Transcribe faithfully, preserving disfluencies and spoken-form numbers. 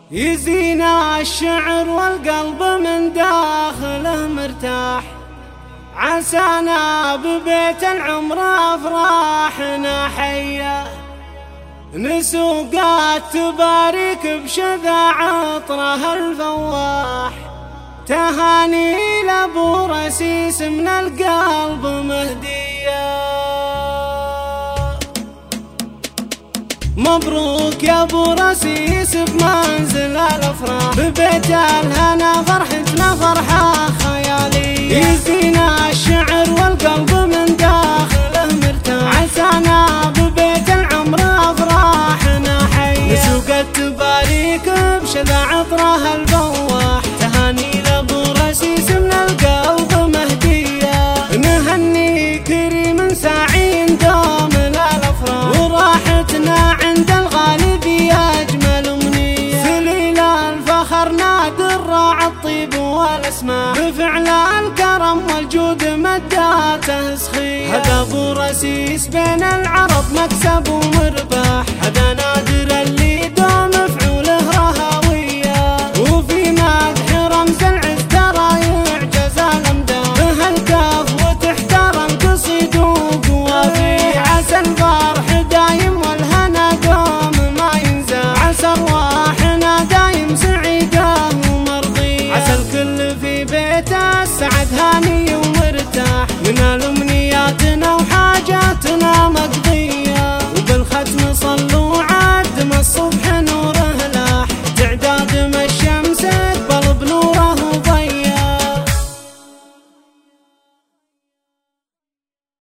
يزينا الشعر والقلب من داخله مرتاح، عسانا ببيت العمر أفراحنا حية، نسوقات تبارك بشذا عطره الفواح، تهاني لأبو رسيس من القلب مهدية. مبروك يا ابو رسيس بمنزل الافراح، ببيت الهنا فرحتنا فرحة خيالية، يزينا الشعر والقلب من داخله مرتاح، عسانا ببيت العمر افراحنا حية، نسوق التباريك بشذا عطره الفواح، تهاني لابو رسيس من القلب مهدية، نهني كريم ساعي دوم الافراح، وراحتنا عند الغالب يا أجمل أمنية، سليل الفخر نادي الراعي الطيب والأسماء، بفعل الكرم والجود مداته سخية، هذا أبو رسيس بين العرب مكسب ومرباح، هذا